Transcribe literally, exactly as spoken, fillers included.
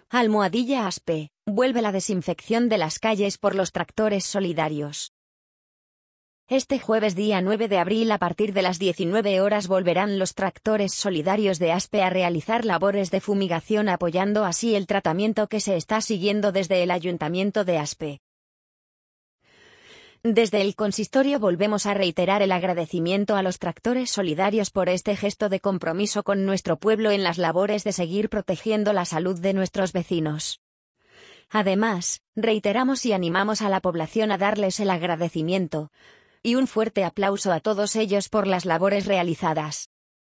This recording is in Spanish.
Almohadilla Aspe, vuelve la desinfección de las calles por los tractores solidarios. Este jueves día nueve de abril a partir de las diecinueve horas volverán los tractores solidarios de Aspe a realizar labores de fumigación apoyando así el tratamiento que se está siguiendo desde el Ayuntamiento de Aspe. Desde el consistorio volvemos a reiterar el agradecimiento a los tractores solidarios por este gesto de compromiso con nuestro pueblo en las labores de seguir protegiendo la salud de nuestros vecinos. Además, reiteramos y animamos a la población a darles el agradecimiento y un fuerte aplauso a todos ellos por las labores realizadas.